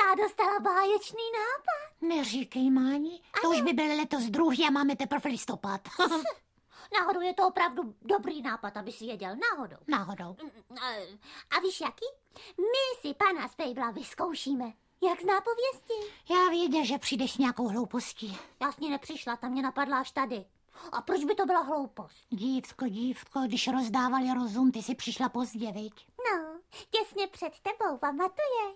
Já dostala báječný nápad. Neříkej, Máni, to už by byl letos druhý a máme teprve listopad. Náhodou je to opravdu dobrý nápad, aby si věděl. Náhodou. Náhodou. A víš jaký? My si pana Spejbla vyzkoušíme. Jak zná pověsti? Já věděl, že přijdeš s nějakou hloupostí. Já s ní nepřišla, ta mě napadla až tady. A proč by to byla hloupost? Dívko, když rozdávali rozum, ty si přišla pozdě, viď? No, těsně před tebou, pamatuješ?